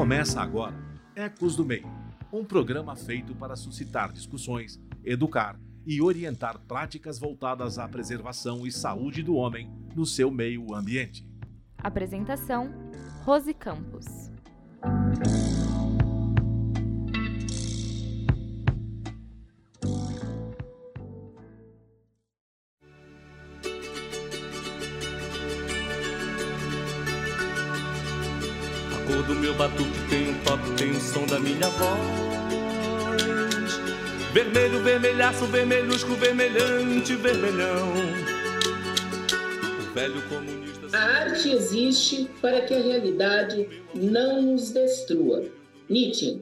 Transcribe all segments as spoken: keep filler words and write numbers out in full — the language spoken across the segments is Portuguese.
Começa agora Ecos do Meio, um programa feito para suscitar discussões, educar e orientar práticas voltadas à preservação e saúde do homem no seu meio ambiente. Apresentação: Rose Campos. A cor do meu batuque tem um toque, tem o som da minha voz. Vermelho, vermelhaço, vermelhusco, vermelhante, vermelhão. O velho comunista... A arte existe para que a realidade não nos destrua. Nietzsche.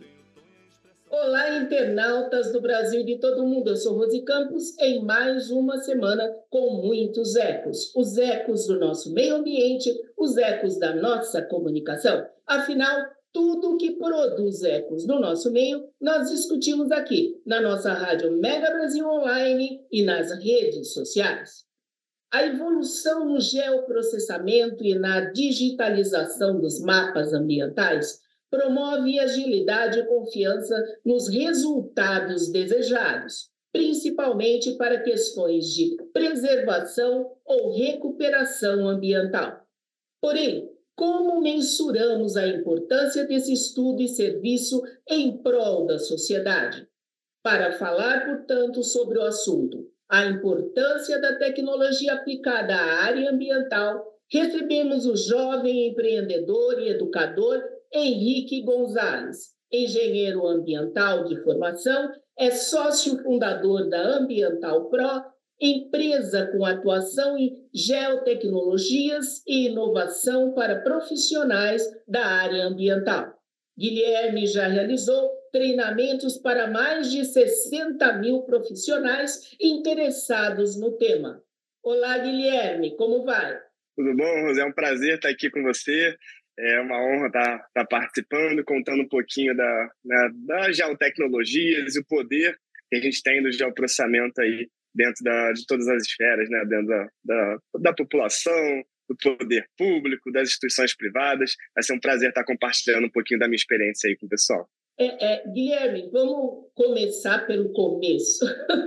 Olá, internautas do Brasil e de todo mundo. Eu sou Rose Campos em mais uma semana com muitos ecos. Os ecos do nosso meio ambiente, os ecos da nossa comunicação. Afinal, tudo que produz ecos no nosso meio, nós discutimos aqui, na nossa rádio Mega Brasil Online e nas redes sociais. A evolução no geoprocessamento e na digitalização dos mapas ambientais promove agilidade e confiança nos resultados desejados, principalmente para questões de preservação ou recuperação ambiental. Porém, como mensuramos a importância desse estudo e serviço em prol da sociedade? Para falar, portanto, sobre o assunto, a importância da tecnologia aplicada à área ambiental, recebemos o jovem empreendedor e educador Henrique Gonzalez, engenheiro ambiental de formação, é sócio fundador da Ambiental Pro, empresa com atuação em geotecnologias e inovação para profissionais da área ambiental. Guilherme já realizou treinamentos para mais de sessenta mil profissionais interessados no tema. Olá, Guilherme, como vai? Tudo bom, Rosé? É um prazer estar aqui com você. É uma honra estar, estar participando, contando um pouquinho da, né, das geotecnologias e o poder que a gente tem do geoprocessamento aí dentro da, de todas as esferas, né? Dentro da, da, da população, do poder público, das instituições privadas. Vai ser um prazer estar compartilhando um pouquinho da minha experiência aí com o pessoal. É, é, Guilherme, vamos começar pelo começo.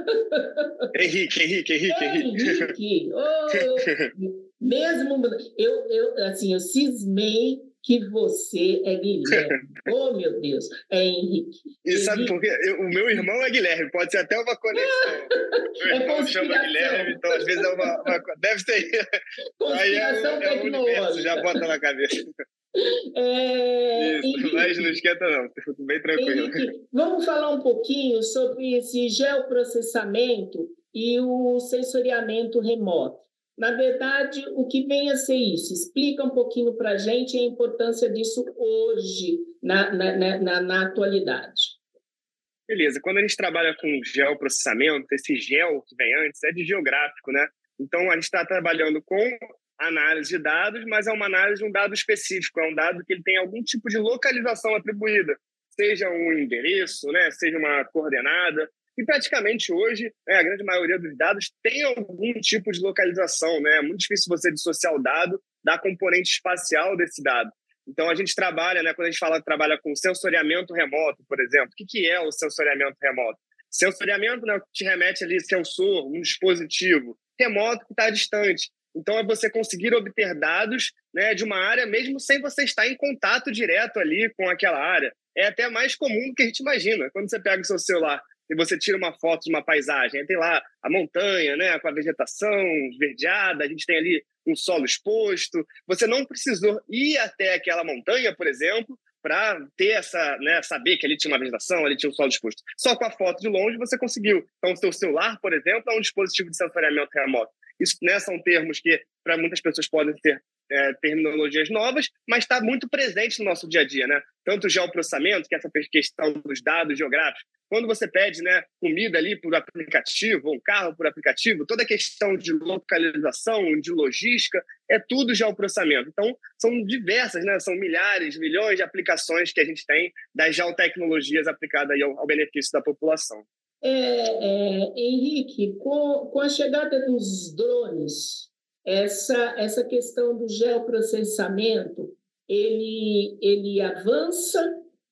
Henrique, Henrique, Henrique, Henrique. Henrique, oh, mesmo eu, eu, assim, eu cismei que você é Guilherme. Oh, meu Deus, é Henrique. E Henrique. sabe por quê? Eu, o meu irmão é Guilherme, pode ser até uma conexão. Meu irmão é chama Guilherme, então às vezes é uma... uma deve ser... Aí é o, é o universo, já bota na cabeça. É, Isso, Henrique, mas não esquenta não, bem tranquilo. Henrique, vamos falar um pouquinho sobre esse geoprocessamento e o sensoriamento remoto. Na verdade, o que vem a ser isso? Explica um pouquinho para a gente a importância disso hoje, na, na, na, na atualidade. Beleza, quando a gente trabalha com geoprocessamento, esse geo que vem antes é de geográfico, né? Então, a gente está trabalhando com análise de dados, mas é uma análise de um dado específico, é um dado que ele tem algum tipo de localização atribuída, seja um endereço, né, seja uma coordenada, e praticamente hoje, né, a grande maioria dos dados tem algum tipo de localização, né? É muito difícil você dissociar o dado da componente espacial desse dado. Então, a gente trabalha, né, quando a gente fala trabalha com sensoriamento remoto, por exemplo, o que, que é o sensoriamento remoto? Sensoriamento, né, te remete ali sensor, um dispositivo remoto que está distante. Então, é você conseguir obter dados, né, de uma área mesmo sem você estar em contato direto ali com aquela área. É até mais comum do que a gente imagina. Quando você pega o seu celular e você tira uma foto de uma paisagem, aí tem lá a montanha, né, com a vegetação esverdeada, a gente tem ali um solo exposto. Você não precisou ir até aquela montanha, por exemplo, para ter essa, né, saber que ali tinha uma vegetação, ali tinha um solo exposto. Só com a foto de longe você conseguiu. Então, o seu celular, por exemplo, é um dispositivo de sensoriamento remoto. Isso, né, são termos que, para muitas pessoas, podem ter é, terminologias novas, mas está muito presente no nosso dia a dia, né? Tanto o geoprocessamento, que é essa questão dos dados geográficos. Quando você pede, né, comida ali por aplicativo, ou um carro por aplicativo, toda a questão de localização, de logística, é tudo geoprocessamento. Então, são diversas, né? São milhares, milhões de aplicações que a gente tem das geotecnologias aplicadas aí ao, ao benefício da população. É, é, Henrique, com, com a chegada dos drones, essa, essa questão do geoprocessamento, ele, ele avança?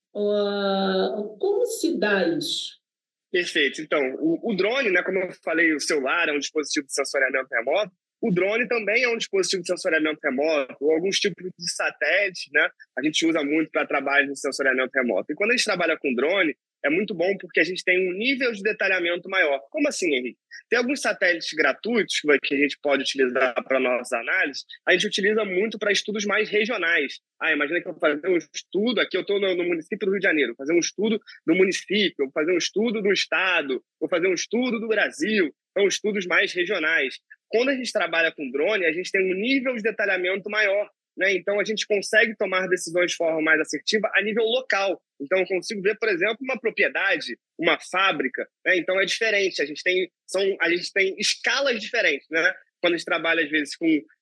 Uh, como se dá isso? Perfeito. Então, o, o drone, né, como eu falei, o celular é um dispositivo de sensoriamento remoto. O drone também é um dispositivo de sensoriamento remoto, ou alguns tipos de satélites, né? A gente usa muito para trabalho de sensoriamento remoto. E quando a gente trabalha com drone, é muito bom porque a gente tem um nível de detalhamento maior. Como assim, Henrique? Tem alguns satélites gratuitos que a gente pode utilizar para nossas análises, a gente utiliza muito para estudos mais regionais. Ah, imagina que eu vou fazer um estudo, aqui eu estou no, no município do Rio de Janeiro, vou fazer um estudo do município, vou fazer um estudo do estado, vou fazer um estudo do Brasil. São estudos mais regionais. Quando a gente trabalha com drone, a gente tem um nível de detalhamento maior, né? Então, a gente consegue tomar decisões de forma mais assertiva a nível local. Então, eu consigo ver, por exemplo, uma propriedade, uma fábrica, né? Então, é diferente. A gente tem, são, a gente tem escalas diferentes, né? Quando a gente trabalha, às vezes, com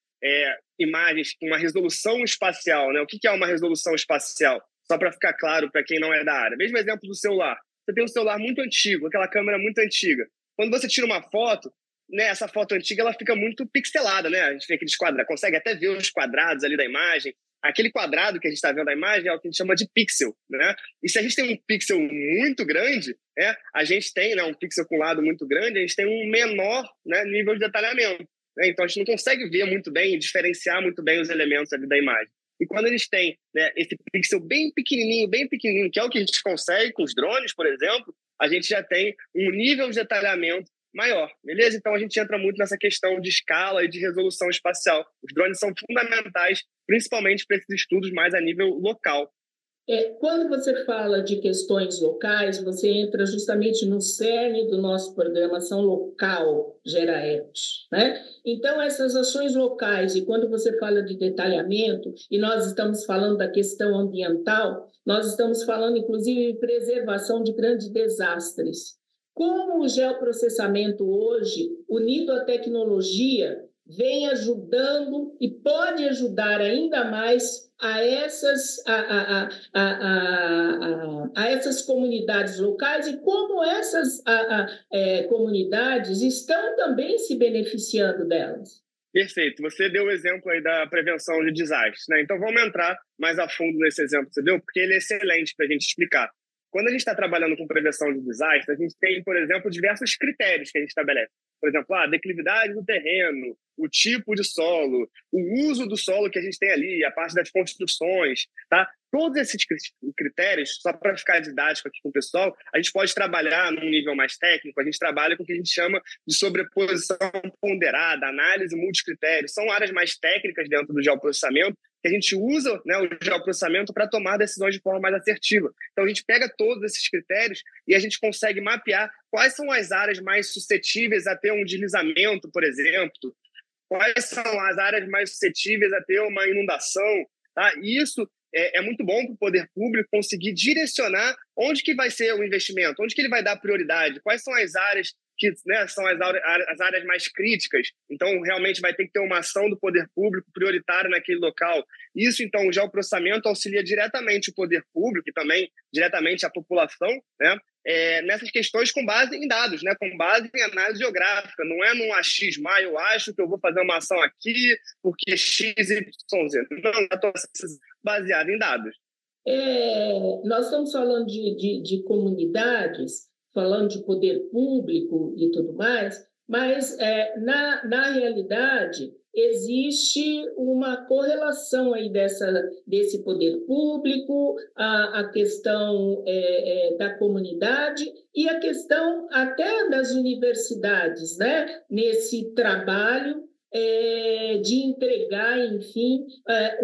é, imagens com uma resolução espacial, né? O que é uma resolução espacial? Só para ficar claro para quem não é da área. Mesmo exemplo do celular. Você tem um celular muito antigo, aquela câmera muito antiga. Quando você tira uma foto, né, essa foto antiga ela fica muito pixelada, né? A gente vê aqueles quadrados, consegue até ver os quadrados ali da imagem. Aquele quadrado que a gente está vendo da imagem é o que a gente chama de pixel, né? E se a gente tem um pixel muito grande, né, a gente tem, né, um pixel com lado muito grande, a gente tem um menor, né, nível de detalhamento, né? Então a gente não consegue ver muito bem, diferenciar muito bem os elementos ali da imagem. E quando eles têm, né, esse pixel bem pequenininho, bem pequenininho, que é o que a gente consegue com os drones, por exemplo, a gente já tem um nível de detalhamento maior, beleza? Então a gente entra muito nessa questão de escala e de resolução espacial. Os drones são fundamentais, principalmente para esses estudos mais a nível local. É, quando você fala de questões locais, você entra justamente no cerne do nosso programação local, GeraEpt, né? Então, essas ações locais, e quando você fala de detalhamento, e nós estamos falando da questão ambiental, nós estamos falando, inclusive, de preservação de grandes desastres. Como o geoprocessamento hoje, unido à tecnologia, vem ajudando e pode ajudar ainda mais a essas, a, a, a, a, a, a essas comunidades locais e como essas a, a, é, comunidades estão também se beneficiando delas. Perfeito. Você deu o exemplo aí da prevenção de desastres, né? Então, vamos entrar mais a fundo nesse exemplo que você deu, porque ele é excelente para a gente explicar. Quando a gente está trabalhando com prevenção de desastres, a gente tem, por exemplo, diversos critérios que a gente estabelece. Por exemplo, a declividade do terreno, o tipo de solo, o uso do solo que a gente tem ali, a parte das construções, tá? Todos esses critérios, só para ficar didático aqui com o pessoal, a gente pode trabalhar num nível mais técnico, a gente trabalha com o que a gente chama de sobreposição ponderada, análise multicritérios. São áreas mais técnicas dentro do geoprocessamento, que a gente usa, né, o geoprocessamento para tomar decisões de forma mais assertiva. Então, a gente pega todos esses critérios e a gente consegue mapear quais são as áreas mais suscetíveis a ter um deslizamento, por exemplo, quais são as áreas mais suscetíveis a ter uma inundação. Tá? E isso é, é muito bom para o poder público conseguir direcionar onde que vai ser o investimento, onde que ele vai dar prioridade, quais são as áreas que, né, são as, as áreas mais críticas. Então, realmente vai ter que ter uma ação do poder público prioritária naquele local. Isso, então, o geoprocessamento auxilia diretamente o poder público e também diretamente a população, né, é, nessas questões com base em dados, né, com base em análise geográfica. Não é num achismo, ah, eu acho que eu vou fazer uma ação aqui porque X, Y, Z. Não, é baseado em dados. É, nós estamos falando de, de, de comunidades, falando de poder público e tudo mais, mas é, na, na realidade existe uma correlação aí dessa, desse poder público, a, a questão é, é, da comunidade e a questão até das universidades, né? Nesse trabalho é, de entregar, enfim, é,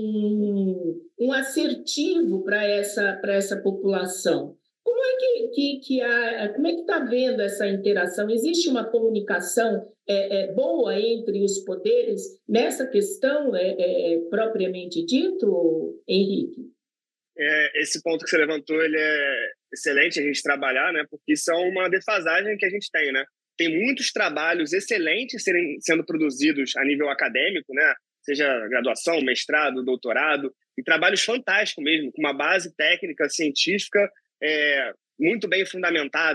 um, um assertivo para essa, para essa população. Como é que, que, que há, como é que está vendo essa interação? Existe uma comunicação é, é, boa entre os poderes nessa questão é, é, propriamente dito, Henrique? É, esse ponto que você levantou, ele é excelente a gente trabalhar, né? Porque isso é uma defasagem que a gente tem, né? Tem muitos trabalhos excelentes serem, sendo produzidos a nível acadêmico, né? Seja graduação, mestrado, doutorado, e trabalhos fantásticos mesmo, com uma base técnica, científica, É, muito bem fundamentada,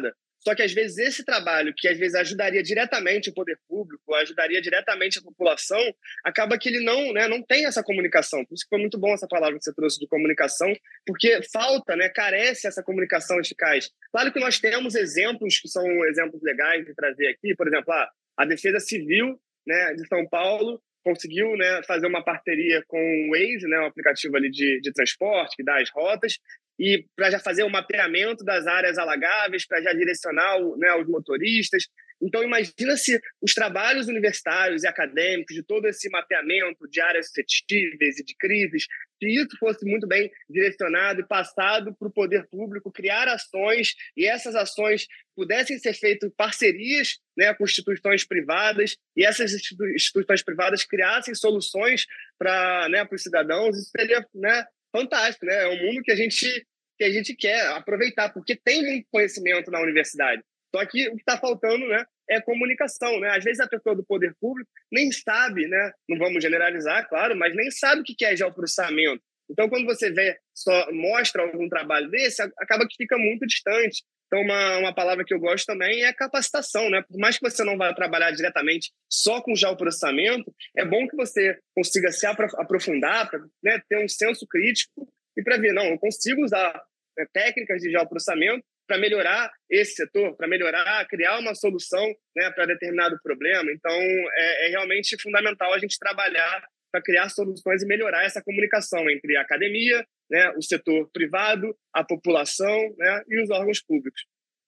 Só que, às vezes, esse trabalho, que às vezes ajudaria diretamente o poder público, ajudaria diretamente a população, acaba que ele não, né, não tem essa comunicação. Por isso que foi muito bom essa palavra que você trouxe de comunicação, porque falta, né, carece essa comunicação eficaz. Claro que nós temos exemplos que são exemplos legais de trazer aqui, por exemplo, a, a Defesa Civil, né, de São Paulo conseguiu, né, fazer uma parceria com o Waze, né, um aplicativo ali de, de transporte que dá as rotas, e para já fazer o mapeamento das áreas alagáveis, para já direcionar, né, os motoristas. Então, imagina se os trabalhos universitários e acadêmicos de todo esse mapeamento de áreas suscetíveis e de crises, se isso fosse muito bem direcionado e passado para o poder público, criar ações, e essas ações pudessem ser feitas em parcerias, né, com instituições privadas, e essas instituições privadas criassem soluções para, né, para os cidadãos, isso seria, né, fantástico, né? É um mundo que a gente que a gente quer aproveitar, porque tem muito conhecimento na universidade. Só que o que está faltando, né, é comunicação, né? Às vezes a pessoa do poder público nem sabe, né? Não vamos generalizar, claro, mas nem sabe o que é geoprocessamento. Então, quando você vê, só mostra algum trabalho desse, acaba que fica muito distante. Então, uma, uma palavra que eu gosto também é capacitação, né? Por mais que você não vá trabalhar diretamente só com geoprocessamento, é bom que você consiga se aprofundar, para, né, ter um senso crítico e para ver, não, eu consigo usar, né, técnicas de geoprocessamento para melhorar esse setor, para melhorar, criar uma solução, né, para determinado problema. Então, é, é realmente fundamental a gente trabalhar para criar soluções e melhorar essa comunicação entre a academia, né, o setor privado, a população, né, e os órgãos públicos.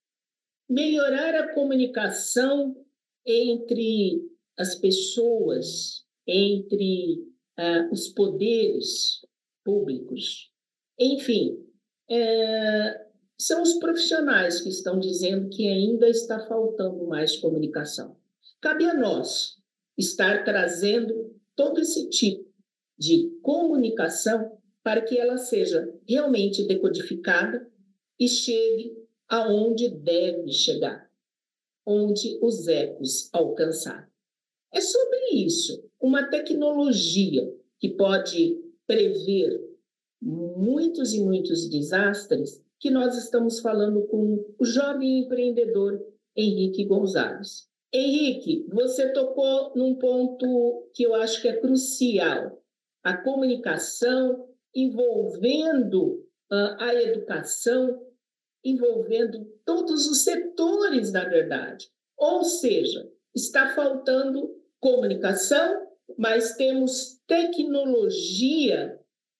Melhorar a comunicação entre as pessoas, entre uh, os poderes públicos, enfim, é, são os profissionais que estão dizendo que ainda está faltando mais comunicação. Cabe a nós estar trazendo todo esse tipo de comunicação para que ela seja realmente decodificada e chegue aonde deve chegar, onde os ecos alcançar. É sobre isso, uma tecnologia que pode prever muitos e muitos desastres, que nós estamos falando com o jovem empreendedor Henrique Gonzalez. Henrique, você tocou num ponto que eu acho que é crucial, a comunicação envolvendo uh, a educação, envolvendo todos os setores, na verdade. Ou seja, está faltando comunicação, mas temos tecnologia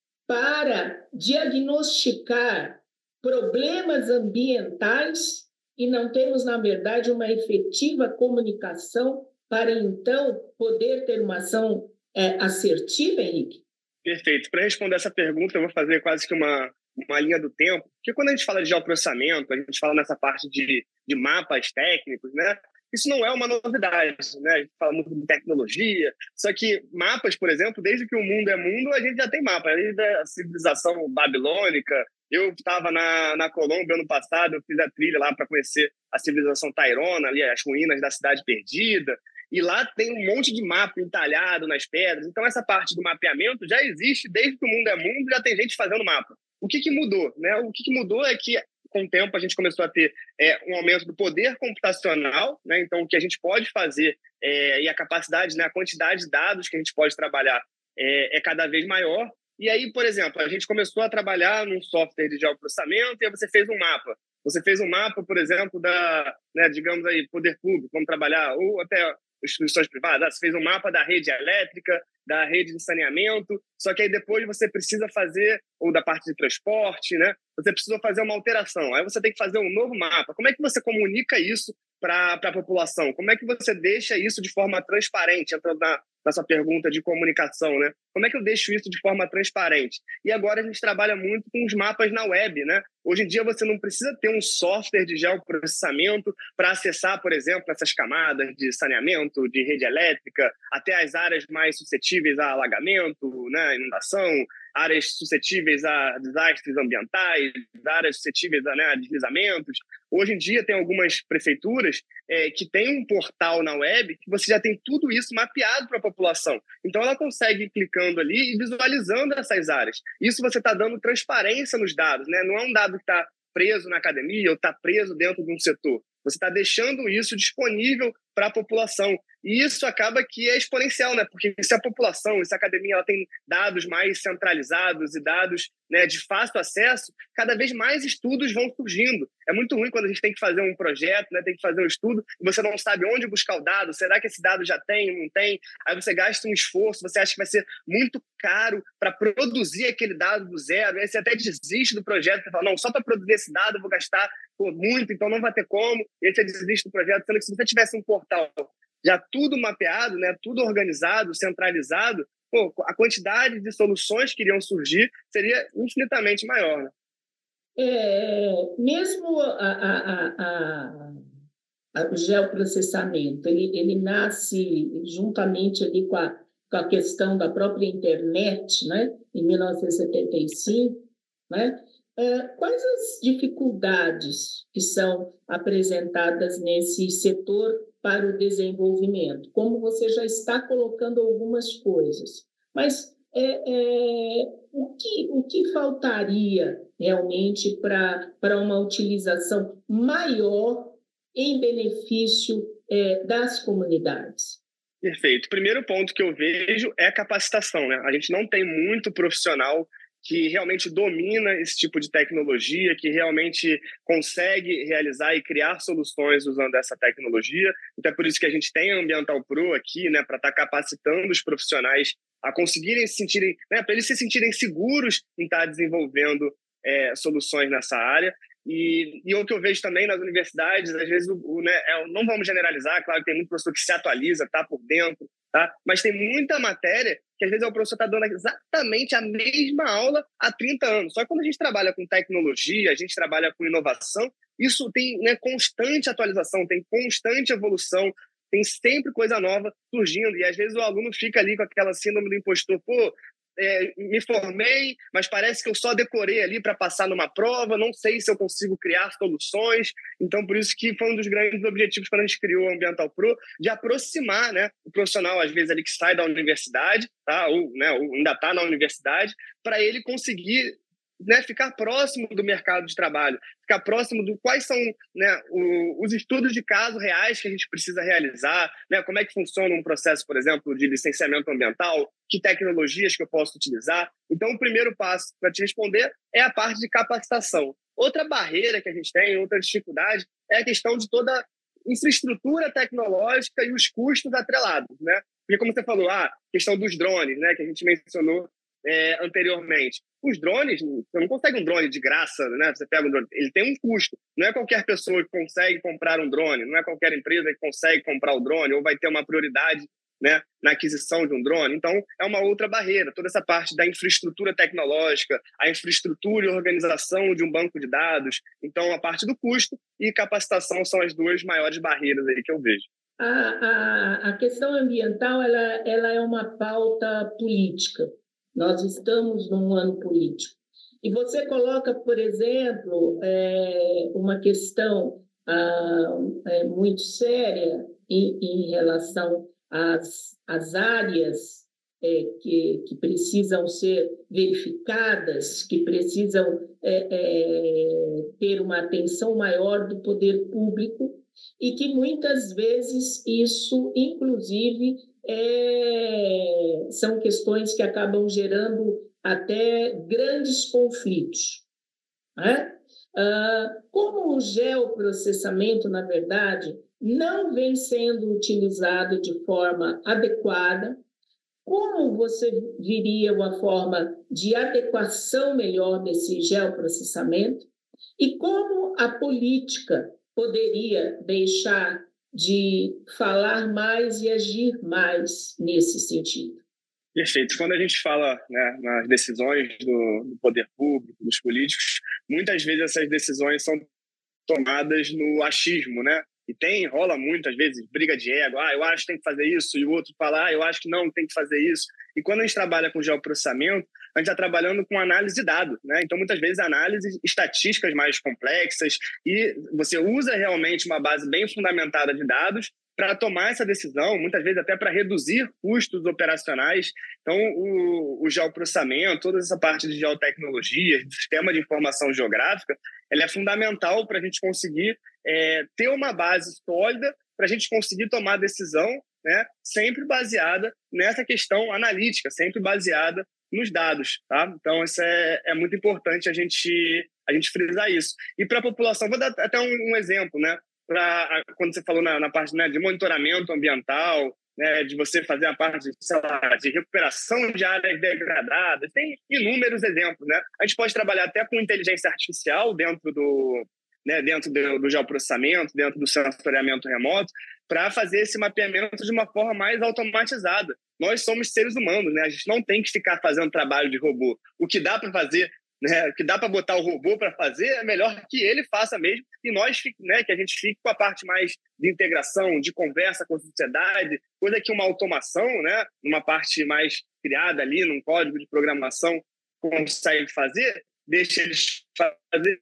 para diagnosticar problemas ambientais e não temos, na verdade, uma efetiva comunicação para, então, poder ter uma ação é, assertiva, Henrique? Perfeito. Para responder essa pergunta, eu vou fazer quase que uma, uma linha do tempo, porque quando a gente fala de geoprocessamento, a gente fala nessa parte de, de mapas técnicos, né? Isso não é uma novidade, né? A gente fala muito de tecnologia, só que mapas, por exemplo, desde que o mundo é mundo, a gente já tem mapa. Desde a civilização babilônica, eu estava na, na Colômbia ano passado, eu fiz a trilha lá para conhecer a civilização Tairona, ali as ruínas da Cidade Perdida, e lá tem um monte de mapa entalhado nas pedras. Então, essa parte do mapeamento já existe desde que o mundo é mundo, já tem gente fazendo mapa. O que, que mudou? Né? O que, que mudou é que, com o tempo, a gente começou a ter é, um aumento do poder computacional, né? Então, o que a gente pode fazer é, e a capacidade, né, a quantidade de dados que a gente pode trabalhar é, é cada vez maior. E aí, por exemplo, a gente começou a trabalhar num software de geoprocessamento e aí você fez um mapa. Você fez um mapa, por exemplo, da, né, digamos aí, poder público, vamos trabalhar, ou até instituições privadas, você fez um mapa da rede elétrica, da rede de saneamento, só que aí depois você precisa fazer, ou da parte de transporte, né? Você precisa fazer uma alteração, aí você tem que fazer um novo mapa. Como é que você comunica isso para a população? Como é que você deixa isso de forma transparente, entrando na, na sua pergunta de comunicação, né? Como é que eu deixo isso de forma transparente? E agora a gente trabalha muito com os mapas na web, né? Hoje em dia você não precisa ter um software de geoprocessamento para acessar, por exemplo, essas camadas de saneamento, de rede elétrica, até as áreas mais suscetíveis a alagamento, né, inundação, áreas suscetíveis a desastres ambientais, áreas suscetíveis a, né, a deslizamentos. Hoje em dia tem algumas prefeituras é, que têm um portal na web que você já tem tudo isso mapeado para a população. Então ela consegue ir clicando ali e visualizando essas áreas. Isso você está dando transparência nos dados, né? Não é um dado que está preso na academia ou está preso dentro de um setor. Você está deixando isso disponível para a população. E isso acaba que é exponencial, né? Porque se a população, se a academia ela tem dados mais centralizados e dados, né, de fácil acesso, cada vez mais estudos vão surgindo. É muito ruim quando a gente tem que fazer um projeto, né, tem que fazer um estudo, e você não sabe onde buscar o dado. Será que esse dado já tem, não tem? Aí você gasta um esforço, você acha que vai ser muito caro para produzir aquele dado do zero, aí você até desiste do projeto, você fala, não, só para produzir esse dado eu vou gastar pô, muito, então não vai ter como, e aí você desiste do projeto, sendo que se você tivesse um portal já tudo mapeado, né, tudo organizado, centralizado, pô, a quantidade de soluções que iriam surgir seria infinitamente maior. Né? É, mesmo a, a, a, a, o geoprocessamento, ele, ele nasce juntamente ali com a, com a questão da própria internet, né, em mil novecentos e setenta e cinco, né? É, quais as dificuldades que são apresentadas nesse setor para o desenvolvimento? Como você já está colocando algumas coisas, mas é, é, o, que, o que faltaria realmente para, para uma utilização maior em benefício é, das comunidades? Perfeito. O primeiro ponto que eu vejo é a capacitação, né? A gente não tem muito profissional que realmente domina esse tipo de tecnologia, que realmente consegue realizar e criar soluções usando essa tecnologia. Então é por isso que a gente tem a Ambiental Pro aqui, né, para estar tá capacitando os profissionais a conseguirem se sentirem, né, para eles se sentirem seguros em estar tá desenvolvendo é, soluções nessa área. E, e o que eu vejo também nas universidades, às vezes, o, o, né, é, não vamos generalizar, claro que tem muito professor que se atualiza, está por dentro, tá? Mas tem muita matéria que às vezes o professor está dando exatamente a mesma aula há trinta anos. Só que quando a gente trabalha com tecnologia, a gente trabalha com inovação, isso tem, né, constante atualização, tem constante evolução, tem sempre coisa nova surgindo. E às vezes o aluno fica ali com aquela síndrome do impostor, pô, É, me formei, mas parece que eu só decorei ali para passar numa prova, não sei se eu consigo criar soluções. Então, por isso que foi um dos grandes objetivos quando a gente criou o Ambiental Pro, de aproximar, né, o profissional, às vezes, ali que sai da universidade, tá, ou, né, ou ainda está na universidade, para ele conseguir, né, ficar próximo do mercado de trabalho, ficar próximo do quais são, né, o, os estudos de caso reais que a gente precisa realizar, né, como é que funciona um processo, por exemplo, de licenciamento ambiental, que tecnologias que eu posso utilizar. Então, o primeiro passo para te responder é a parte de capacitação. Outra barreira que a gente tem, outra dificuldade, é a questão de toda a infraestrutura tecnológica e os custos atrelados, né? Porque, como você falou, a ah, questão dos drones, né, que a gente mencionou É, anteriormente. Os drones, você não consegue um drone de graça, né? Você pega um drone, ele tem um custo. Não é qualquer pessoa que consegue comprar um drone, não é qualquer empresa que consegue comprar o drone ou vai ter uma prioridade, né, na aquisição de um drone. Então, é uma outra barreira. Toda essa parte da infraestrutura tecnológica, a infraestrutura e organização de um banco de dados. Então, a parte do custo e capacitação são as duas maiores barreiras aí que eu vejo. A, a, a questão ambiental ela, ela é uma pauta política. Nós estamos num ano político. E você coloca, por exemplo, é, uma questão ah, é, muito séria em, em relação às, às áreas é, que, que precisam ser verificadas, que precisam é, é, ter uma atenção maior do poder público e que muitas vezes isso, inclusive, É, são questões que acabam gerando até grandes conflitos. Né? Ah, como o geoprocessamento, na verdade, não vem sendo utilizado de forma adequada, como você diria uma forma de adequação melhor desse geoprocessamento e como a política poderia deixar de falar mais e agir mais nesse sentido? Perfeito. Quando a gente fala, né, nas decisões do, do poder público, dos políticos, muitas vezes essas decisões são tomadas no achismo, né? E tem, rola muitas vezes, briga de ego. Ah, eu acho que tem que fazer isso. E o outro fala, ah, eu acho que não, tem que fazer isso. E quando a gente trabalha com geoprocessamento, a gente está trabalhando com análise de dados, né? Então, muitas vezes, análises estatísticas mais complexas e você usa realmente uma base bem fundamentada de dados para tomar essa decisão, muitas vezes até para reduzir custos operacionais. Então, o, o geoprocessamento, toda essa parte de geotecnologia, de sistema de informação geográfica, ela é fundamental para a gente conseguir é, ter uma base sólida para a gente conseguir tomar decisão, né, sempre baseada nessa questão analítica, sempre baseada nos dados, tá? Então, isso é, é muito importante a gente, a gente frisar isso. E para a população, vou dar até um, um exemplo, né? Pra, quando você falou na, na parte, né, de monitoramento ambiental, né, de você fazer a parte, sei lá, de recuperação de áreas degradadas, tem inúmeros exemplos, né? A gente pode trabalhar até com inteligência artificial dentro do, né, dentro do, do geoprocessamento, dentro do sensoriamento remoto, para fazer esse mapeamento de uma forma mais automatizada. Nós somos seres humanos, né? A gente não tem que ficar fazendo trabalho de robô. O que dá para fazer, né, o que dá para botar o robô para fazer, é melhor que ele faça mesmo, e nós, né, que a gente fique com a parte mais de integração, de conversa com a sociedade, coisa que uma automação, né, uma parte mais criada ali, num código de programação, consegue fazer, deixa eles fazer,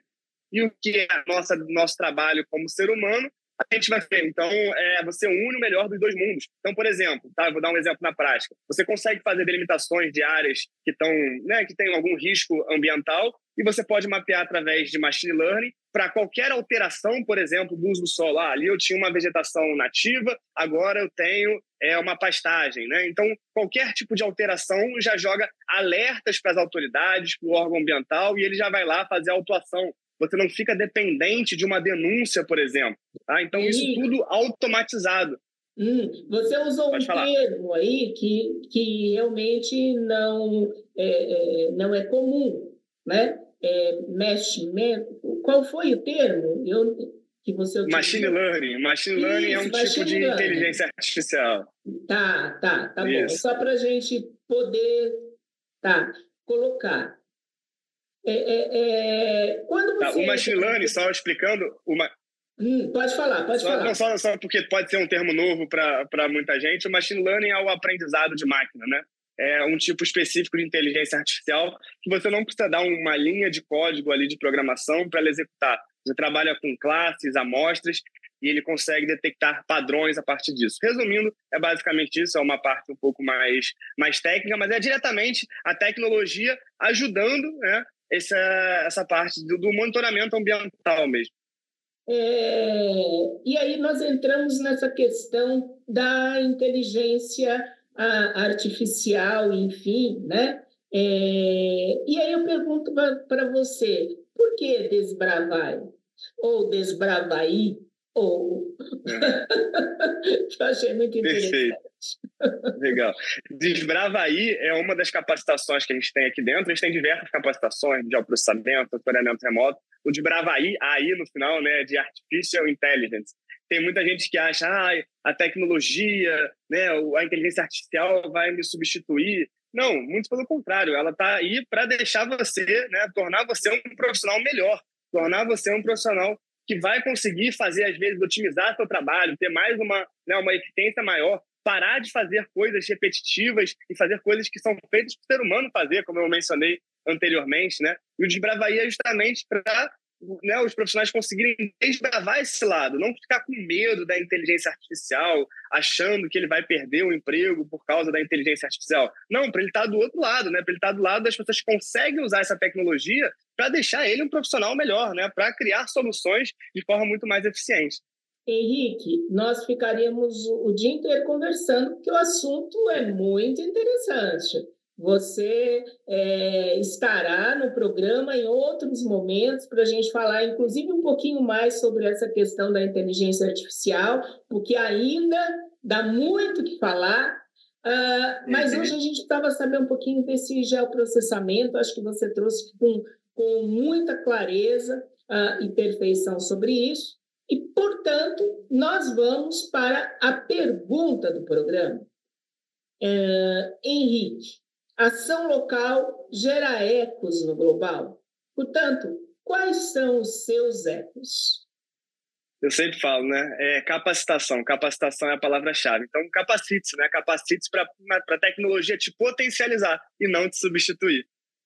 e o que é nossa, nosso trabalho como ser humano, a gente vai ver. Então, é, você une o melhor dos dois mundos. Então, por exemplo, tá, vou dar um exemplo na prática. Você consegue fazer delimitações de áreas que, estão, né, que têm algum risco ambiental e você pode mapear através de machine learning para qualquer alteração, por exemplo, do uso do solo. Ah, ali eu tinha uma vegetação nativa, agora eu tenho é, uma pastagem, né? Então, qualquer tipo de alteração já joga alertas para as autoridades, para o órgão ambiental, e ele já vai lá fazer a autuação. Você não fica dependente de uma denúncia, por exemplo. Tá? Então, isso E... tudo automatizado. Hum, você usou Pode um falar. termo aí que, que realmente não é, é, não é comum, né? É, meshimento. Qual foi o termo eu, que você utilizou? Machine learning. Machine learning Isso, é um machine tipo de learning. inteligência artificial. Tá, tá, tá bom. É Isso. só para a gente poder tá, colocar. É, é, é, quando Tá, você... o machine learning, só explicando... Uma... Hum, pode falar, pode só, falar. Não, só, só porque pode ser um termo novo para muita gente. O machine learning é o aprendizado de máquina, né? É um tipo específico de inteligência artificial que você não precisa dar uma linha de código ali de programação para ela executar. Você trabalha com classes, amostras, e ele consegue detectar padrões a partir disso. Resumindo, é basicamente isso, é uma parte um pouco mais, mais técnica, mas é diretamente a tecnologia ajudando, né, essa, essa parte do, do monitoramento ambiental mesmo. É, e aí nós entramos nessa questão da inteligência artificial, enfim, né? É, e aí eu pergunto para você, por que desbravar? Ou desbravaí? Ou... É. Eu achei muito interessante. Perfeito. Legal. Desbravaí é uma das capacitações que a gente tem aqui dentro. A gente tem diversas capacitações de geoprocessamento, monitoramento remoto. O Desbravaí, aí no final, né, de Artificial Intelligence. Tem muita gente que acha ah, a tecnologia, né, a inteligência artificial vai me substituir. Não, muito pelo contrário. Ela está aí para deixar você, né, tornar você um profissional melhor, tornar você um profissional que vai conseguir fazer, às vezes, otimizar seu trabalho, ter mais uma, né, uma eficiência maior, parar de fazer coisas repetitivas e fazer coisas que são feitas para o ser humano fazer, como eu mencionei anteriormente, né? E o Desbravaí é justamente para, né, os profissionais conseguirem desbravar esse lado, não ficar com medo da inteligência artificial, achando que ele vai perder o emprego por causa da inteligência artificial. Não, para ele estar do outro lado, né? Para ele estar do lado das pessoas que conseguem usar essa tecnologia para deixar ele um profissional melhor, né? Para criar soluções de forma muito mais eficiente. Henrique, nós ficaríamos o dia inteiro conversando, porque o assunto é muito interessante. Você é, estará no programa em outros momentos para a gente falar, inclusive, um pouquinho mais sobre essa questão da inteligência artificial, porque ainda dá muito o que falar, uh, mas hoje a gente estava sabendo um pouquinho desse geoprocessamento, acho que você trouxe com, com muita clareza uh, e perfeição sobre isso, e, portanto, nós vamos para a pergunta do programa. Uh, Henrique, ação local gera ecos no global. Portanto, quais são os seus ecos? Eu sempre falo, né? É capacitação. Capacitação é a palavra-chave. Então, capacite-se, né? Capacite-se para a tecnologia te potencializar e não te substituir.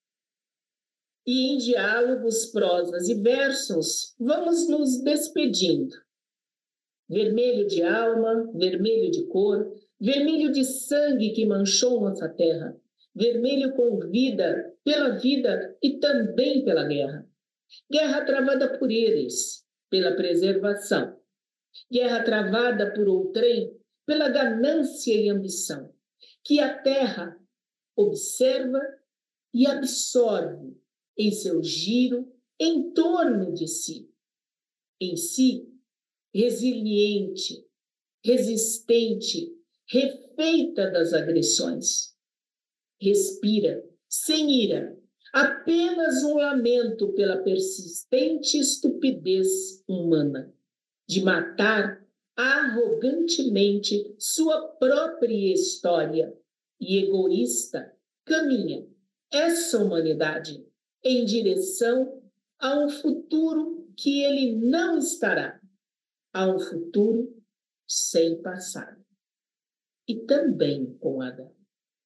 E em diálogos, prosas e versos, vamos nos despedindo. Vermelho de alma, vermelho de cor, vermelho de sangue que manchou nossa terra. Vermelho com vida, pela vida e também pela guerra. Guerra travada por eles, pela preservação. Guerra travada por outrem pela ganância e ambição, que a terra observa e absorve em seu giro em torno de si. Em si, resiliente, resistente, refeita das agressões. Respira, sem ira, apenas um lamento pela persistente estupidez humana de matar arrogantemente sua própria história e egoísta caminha essa humanidade em direção a um futuro que ele não estará, a um futuro sem passado. E também com Adão.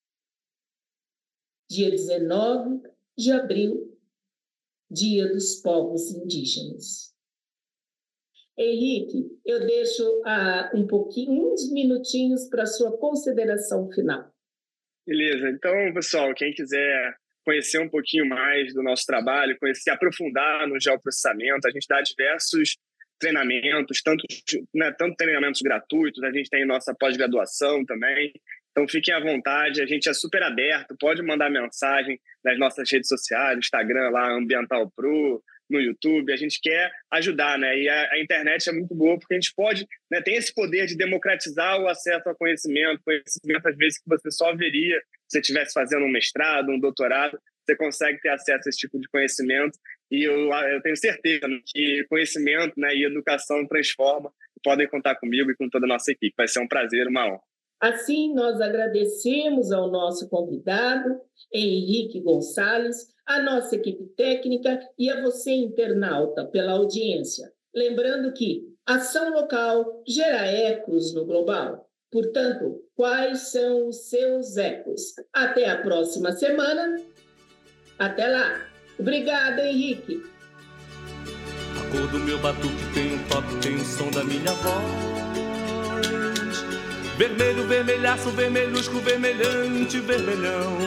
Dia dezenove de abril, Dia dos Povos Indígenas. Henrique, eu deixo uh, um pouquinho, uns minutinhos para a sua consideração final. Beleza. Então, pessoal, quem quiser conhecer um pouquinho mais do nosso trabalho, conhecer, aprofundar no geoprocessamento, a gente dá diversos treinamentos, tanto, né, tanto treinamentos gratuitos, a gente tem nossa pós-graduação também. Então, fiquem à vontade, a gente é super aberto, pode mandar mensagem nas nossas redes sociais, Instagram, lá, Ambiental Pro, no YouTube, a gente quer ajudar, né? E a, a internet é muito boa porque a gente pode, né, tem esse poder de democratizar o acesso ao conhecimento, conhecimento às vezes que você só veria se você estivesse fazendo um mestrado, um doutorado, você consegue ter acesso a esse tipo de conhecimento e eu, eu tenho certeza que conhecimento, né, e educação transforma. Podem contar comigo e com toda a nossa equipe, vai ser um prazer, uma honra. Assim, nós agradecemos ao nosso convidado, Henrique Gonçalves, a nossa equipe técnica e a você, internauta, pela audiência. Lembrando que ação local gera ecos no global. Portanto, quais são os seus ecos? Até a próxima semana. Até lá. Obrigada, Henrique. A cor do meu batuque tem um toque, tem o som da minha voz. Vermelho, vermelhaço, vermelhusco, vermelhante, vermelhão.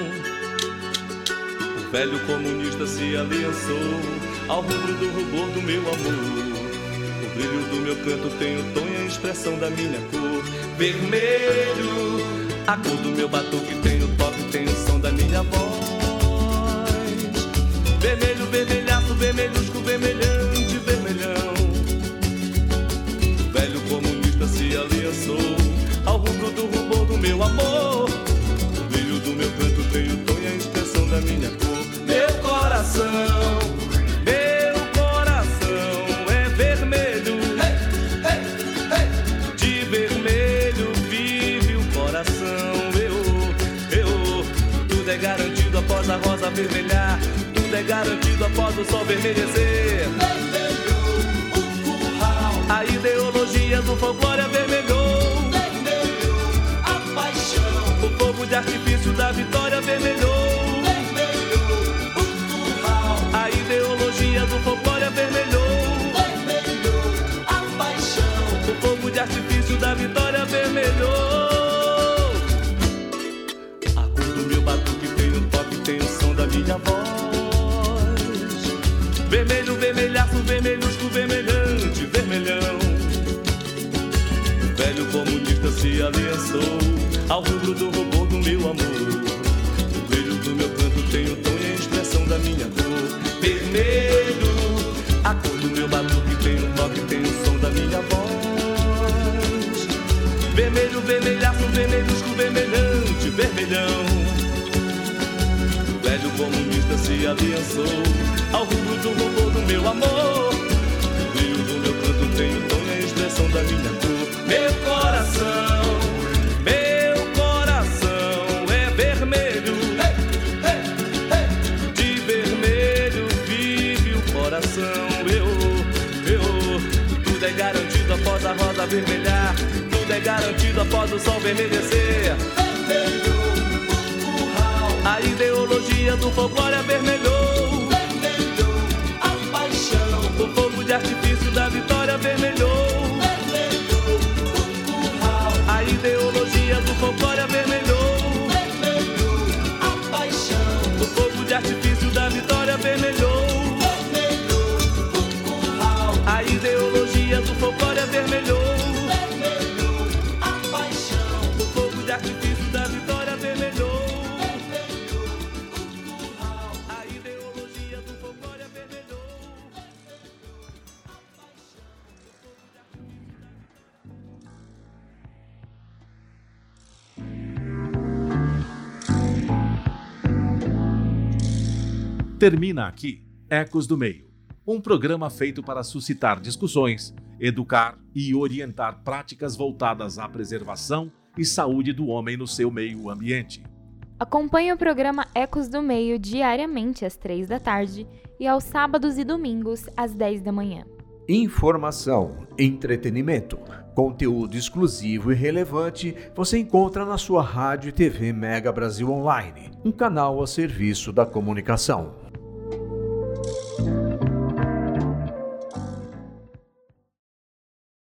O velho comunista se aliançou ao rubro do rubor do meu amor. O brilho do meu canto tem o tom e a expressão da minha cor. Vermelho, a cor do meu batuque tem o toque, tem o som da minha voz. Vermelho, vermelhaço, vermelhusco, vermelhante, vermelhão. O velho comunista se aliançou ao rubro do rubor do meu amor. O brilho do meu canto tem o tom e a expressão da minha cor. Meu coração, meu coração é vermelho. Hey, hey, hey. De vermelho vive o coração. Eu, eu, tudo é garantido após a rosa vermelhar. Tudo é garantido após o sol vermelhecer. Vermelho, o curral. A ideologia do folclore avermelhou. De artifício da vitória vermelhou. Vermelho, o curral. A ideologia do folclore vermelhou. Vermelho, a paixão. O fogo de artifício da vitória vermelhou. A cor do meu batuque tem o toque, tem o som da minha voz. Vermelho, vermelhaço, vermelhusco, vermelhante, vermelhão. O velho comunista se aliançou ao rubro do rubor do meu amor. O brilho do meu canto tem o tom e a expressão da minha cor. Vermelho, a cor do meu batuque tem o toque, tem o som da minha voz. Vermelho, vermelhaço, vermelhusco, vermelhante, vermelhão. O velho comunista se aliançou ao rubro do rubor do meu amor. O brilho do meu canto tem o tom e a expressão da minha cor. Meu coração, eu, eu, tudo é garantido após a rosa vermelhar. Tudo é garantido após o sol vermelhecer. Vermelho, o curral. A ideologia do folclore avermelhou. Vermelho, a paixão. O fogo de artifício da vitória vermelhou. Vermelho, o curral. A ideologia do folclore avermelhou. Vermelho, a paixão. O fogo de artifício da vitória vermelhou. A ideologia Termina aqui Ecos do Meio, um programa feito para suscitar discussões, educar e orientar práticas voltadas à preservação e saúde do homem no seu meio ambiente. Acompanhe o programa Ecos do Meio diariamente às três da tarde e aos sábados e domingos às dez da manhã. Informação, entretenimento, conteúdo exclusivo e relevante você encontra na sua rádio e T V Mega Brasil Online, um canal a serviço da comunicação.